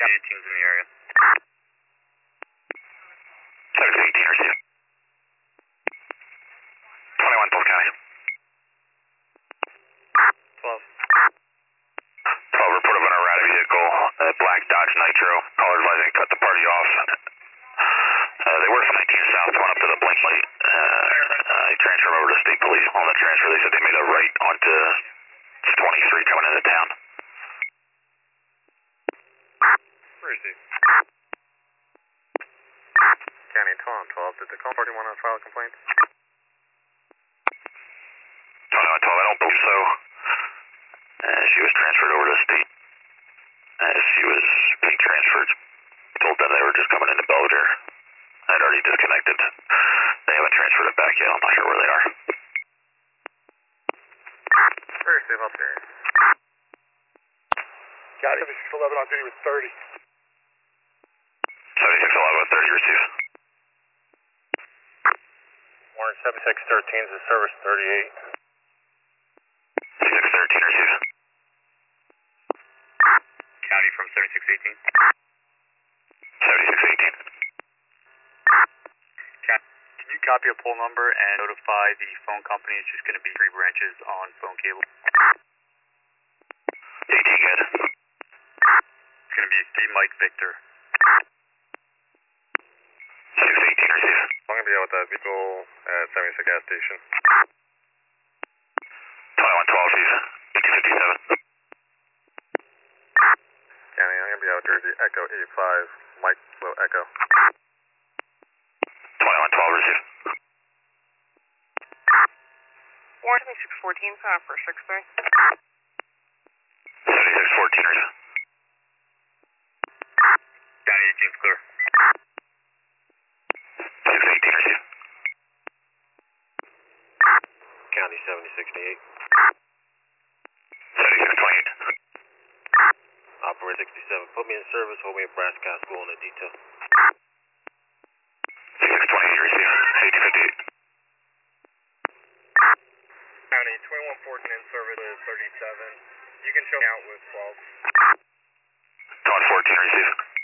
County teams in the area. 718 receive. 21 Polk County. 12. 12, report of an erratic vehicle, black Dodge Nitro. Caller advising cut the party off. They were from 19 South, went up to the blink light. They transferred over to state police. On the transfer, they said they made a right onto 23 coming into town. Receive. County 12, did the call party want to file a complaint? 2112, I don't believe so. She was transferred over to state. She was being transferred. Told them they were just coming into Belvedere. I'd already disconnected. They haven't transferred it back yet. I'm not sure where they are. Receive, up there. County 7611 on duty with 30. 7611 with 30 receive. Warrant 7613 is a service 38. 7613 receive. County from 7618. 7618. Can you copy a poll number and notify the phone company? It's just going to be 3 branches on phone cable. 18 good. It's going to be D Mike Victor. 618 receive. I'm going to be out with that vehicle at 76 gas station. 2112 receive. 1857. County, I'm going to be out there at the Echo 85, Mike Low Echo. 2112 receive. Warrant 7614, sign up for 6-3. 7614 receive. County 18's clear. 618 receive. County 7068. 7628. Operator 67, put me in service, hold me at Brass Castle in the detail. 6628 receive. 1858. County 2114 in service is 37. You can show me out with 12. 2114 receive.